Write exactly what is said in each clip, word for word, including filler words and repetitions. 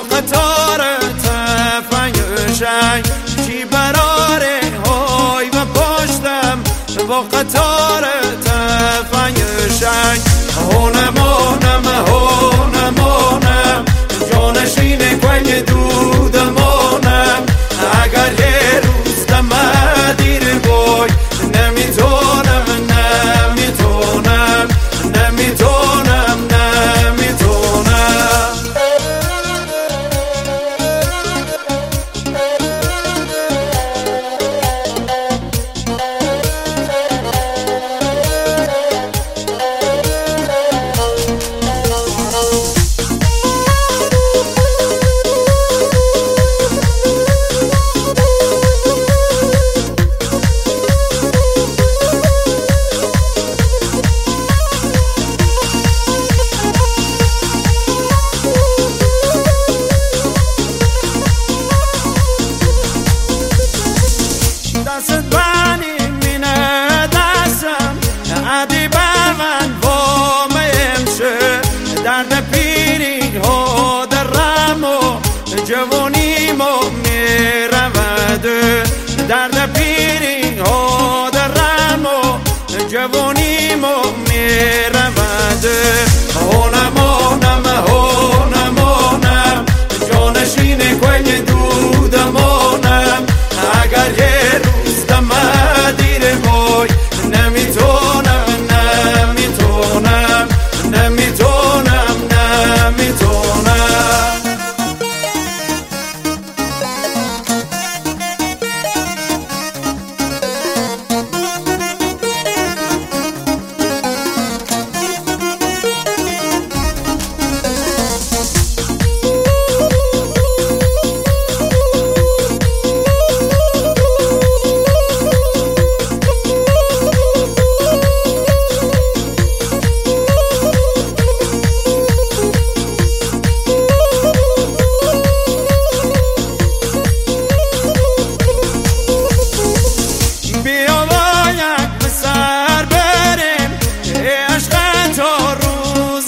قطار تفنگشنگ چی براره های و پشتم با قطار تفنگشنگ هونمانم هونمانم جانشین کنی دودمانم اگر یه روز دم دیر بای نمیتونم نمیتونم نمیتونم نمیتونم دست بانی مینه دستم عدی بر من وامه امشه درد پیری ها درم و جوانیم و میرود درد پیری ها درم و جوانیم و میرود هونمانم هونمانم جانشین کنی دودمانم اگر یه روز دم دیر بای نمیتونم نمیتونم نمیتونم نمیتونم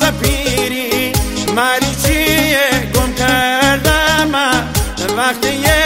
مریچیه گم کردم وقتی